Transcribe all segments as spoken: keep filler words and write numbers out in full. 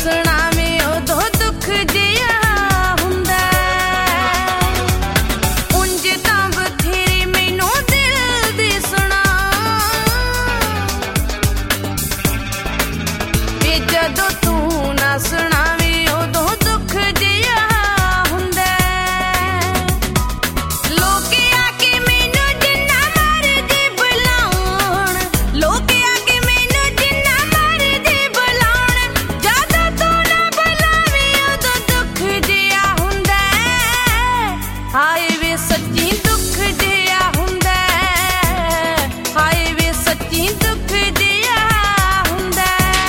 ਸੁਣਾਵੇਂ ਉਦੋਂ ਦੁੱਖ ਜਿਹਾ ਹੁੰਦਾ। ਉਂਝ ਤਾਂ ਬਥੇਰੀ ਮੈਨੂੰ ਦਿਲ ਦੀ ਸੁਣਾ ਵੇ ਜਦੋਂ ਤੂੰ ਨਾ ਸੁਣਾਵੇਂ ਉਦੋਂ ਦੁੱਖ ਜਿਹਾ ਹੁੰਦਾ। ਲੋਕ ਆ ਕੇ ਮੈਨੂੰ ਜਿੰਨਾ ਮਰਜ਼ੀ ਬੁਲਾਉਣ, ਲੋਕ ਆ ਕੇ ਮੈਨੂੰ ਜਿੰਨਾ ਮਰਜ਼ੀ ਬੁਲਾਉਣ, ਜਦੋਂ ਤੂੰ ਨਾ ਬੁਲਾਵੇਂ ਉਦੋਂ ਦੁੱਖ ਜਿਹਾ ਹੁੰਦਾ। ਹਾਏ ਵੇ ਸੱਚੀ ਦੁੱਖ ਜਿਹਾ ਹੁੰਦਾ, ਹਾਏ ਵੇ ਸੱਚੀ ਦੁੱਖ ਜਿਹਾ ਹੁੰਦਾ।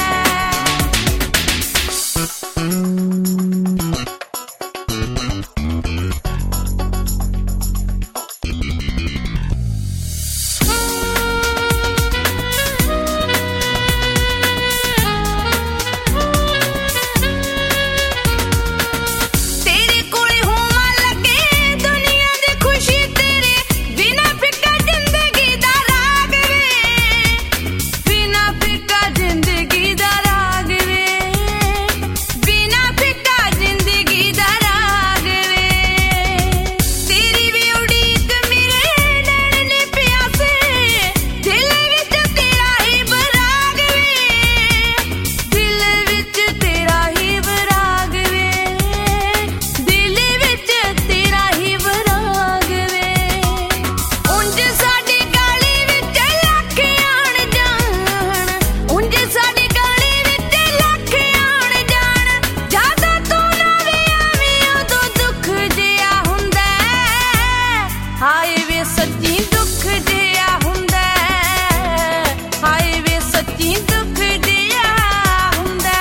ਤੇਰੇ ਕੋਲ ਹੋਵਾਂ ਲੱਗੇ ਦੁਨੀਆ ਦੀ ਖੁਸ਼ੀ, ਤੇਰੇ ਬਿਨਾਂ ਫਿੱਕਾ ਜ਼ਿੰਦਗੀ ਦਾ ਰਾਗ ਵੇ, ਬਿਨਾਂ ਫਿੱਕਾ ਜ਼ਿੰਦਗੀ ਦਾ ਰਾਗ ਵੇ, ਬਿਨਾਂ ਫਿੱਕਾ ਜ਼ਿੰਦਗੀ ਦਾ ਰਾਗ ਵੇ। ਤੇਰੀ ਵੀ ਉਡੀਕ ਮੇਰੇ ਨੈਣ ਨੇ ਪਿਆਸੇ, ਦਿਲ ਵਿੱਚ ਤੇਰਾ ਹੀ ਬਰਾਗ ਵੇ, ਦਿਲ ਵਿੱਚ ਤੇਰਾ ਹੀ ਬਰਾਗ ਵੇ, ਦਿਲ ਵਿੱਚ ਤੇਰਾ ਹੀ ਬਰਾਗ ਵੇ। ਉਂਝ ਸਾਡੀ ਗਲੀ ਵਿੱਚ ਲੱਖ ਆਣ ਜਾਣ, ਉਂਝ ਸਾਡੀ ਗਲੀ ਵਿੱਚ ਲੱਖ ਆਣ ਜਾਣ, ਜਦੋਂ ਤੂੰ ਨਾ ਵੇ ਆਵੇਂ ਉਦੋਂ ਦੁੱਖ ਜਿਹਾ ਹੁੰਦਾ। ਹਾਏ ਵੇ ਸੱਚੀ ਦੁੱਖ ਜਿਹਾ ਹੁੰਦਾ, ਹਾਏ ਵੇ ਸੱਚੀ ਦੁੱਖ ਜਿਹਾ ਹੁੰਦਾ।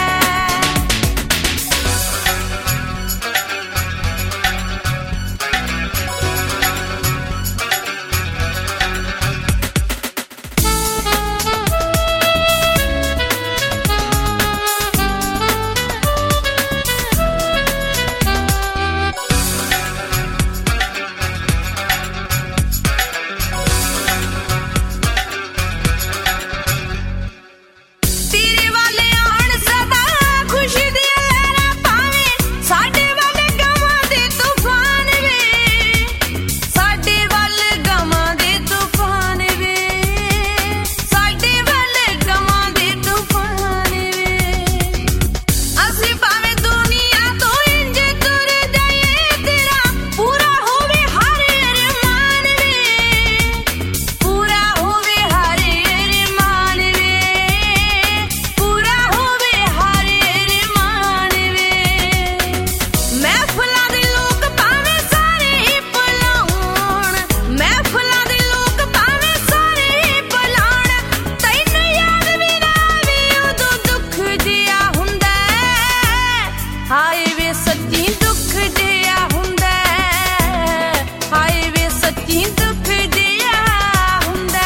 ਤੇਰੇ ਵੱਲ ਆਉਣ ਸਦਾ ਖੁਸ਼ੀ ਦੀਆਂ ਲਹਿਰਾਂ ਪਾਵੇਂ, ਸਾਡੇ ਵੱਲ ਗਮਾਂ ਦੇ ਤੂਫਾਨ ਵੇ, ਸਾਡੇ ਵੱਲ ਗਮਾਂ ਦੇ ਤੂਫਾਨ ਵੇ, ਸਾਡੇ ਵੱਲ ਗਮਾਂ ਦੇ ਤੂਫਾਨ ਵੇ। ਅਸੀਂ ਭਾਵੇਂ ਦੁਨੀਆ ਤੋਂ ਇੰਝ ਤੁਰ ਜਾਈਏ, ਤੇਰਾ ਪੂਰਾ ਹੋਵੇ ਹਰ ਅਰਮਾਨ ਵੇ, ਪੂਰਾ ਹੋਵੇ ਹਰ ਅਰਮਾਨ ਵੇ, ਪੂਰਾ ਹੋਵੇ ਹਰ ਅਰਮਾਨ ਵੇ। ਮਹਿਫਲਾਂ ਦੇ ਲੋਕ ਭਾਵੇਂ ਸਾਰੇ ਹੀ ਬੁਲਾਉਣ, ਮਹਿਫਲਾਂ ਦੇ ਲੋਕ ਭਾਵੇਂ ਸਾਰੇ ਹੀ ਬੁਲਾਉਣ, ਤੈਨੂੰ ਯਾਦ ਵੀ ਨਾ ਆਵੇ ਉਦੋਂ ਦੁੱਖ ਜਿਹਾ ਹੁੰਦਾ। ਹਾਏ ਵੇ ਸੱਚੀ ਦੁੱਖ ਜਿਹਾ ਹੁੰਦਾ, ਹਾਏ ਵੇ ਸੱਚੀ ਦੁੱਖ ਜਿਹਾ ਹੁੰਦਾ।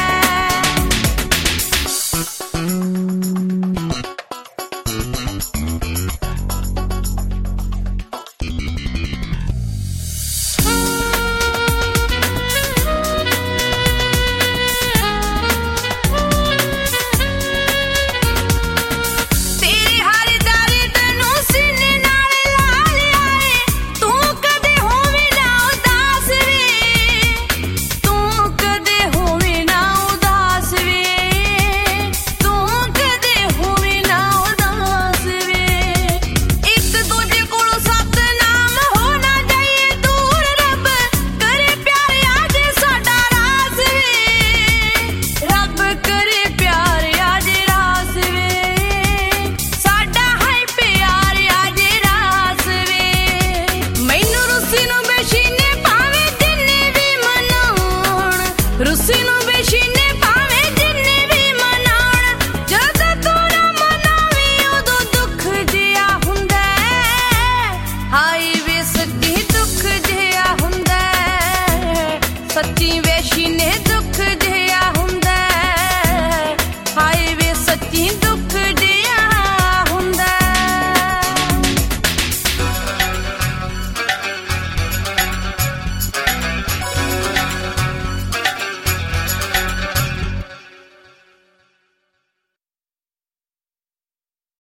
ਤੇਰੇ ਹਰ ਦਰਦ ਨੂੰ ਸੀਨੇ ਨਾਲ ਲਾ ਲਿਆ ਏ, ਤੂੰ ਕਦੇ ਹੋਵੇਂ ਨਾ ਉਦਾਸ ਵੇ, ਤੂੰ ਕਦੇ ਹੋਵੇਂ ਨਾ ਉਦਾਸ ਵੇ, ਤੂੰ ਕਦੇ ਹੋਵੇਂ ਨਾ ਉਦਾਸ ਵੇ। ਇੱਕ ਦੂਜੇ ਕੋਲੋਂ ਸਤਨਾਮ ਹੋ ਨਾ ਜਾਈਏ ਦੂਰ, ਰੱਬ ਕਰੇ ਪਿਆਰ ਆ ਜੇ ਸਾਡਾ ਰਾਸ ਵੇ, ਰੱਬ ਕਰੇ ਪਿਆਰ ਆ ਜੇ ਰਾਸ ਵੇ, ਸਾਡਾ ਹੈ ਪਿਆਰ ਆ ਜੇ ਰਾਸ ਵੇ। ਮੈਨੂੰ ਰੁੱਸੀ ਨੂੰ ਬੇਸ਼ੀਨੇ ਭਾਵੇਂ ਜਿੰਨੇ ਵੀ ਮਨਾਉਣ, ਰੁੱਸੀ ਨੂੰ ਬੇਸ਼ੀਨੇ ਭਾਵੇਂ ਜਿੰਨੇ ਵੀ ਮਨਾਉਣ, ਜਦੋਂ ਤੂੰ ਨਾ ਮਨਾਵੇਂ ਉਦੋਂ ਦੁੱਖ ਜਿਹਾ ਹੁੰਦਾ। ਹਾਏ ਵੇ ਸੱਚੀ ਦੁੱਖ ਜਿਹਾ ਹੁੰਦਾ, ਸੱਚੀ ਵੇਸ਼ੀ ਨੇ ਦੁੱਖ ਜਿਹਾ ਹੁੰਦਾ। ਹਾਏ ਵੇ ਸੱਚੀ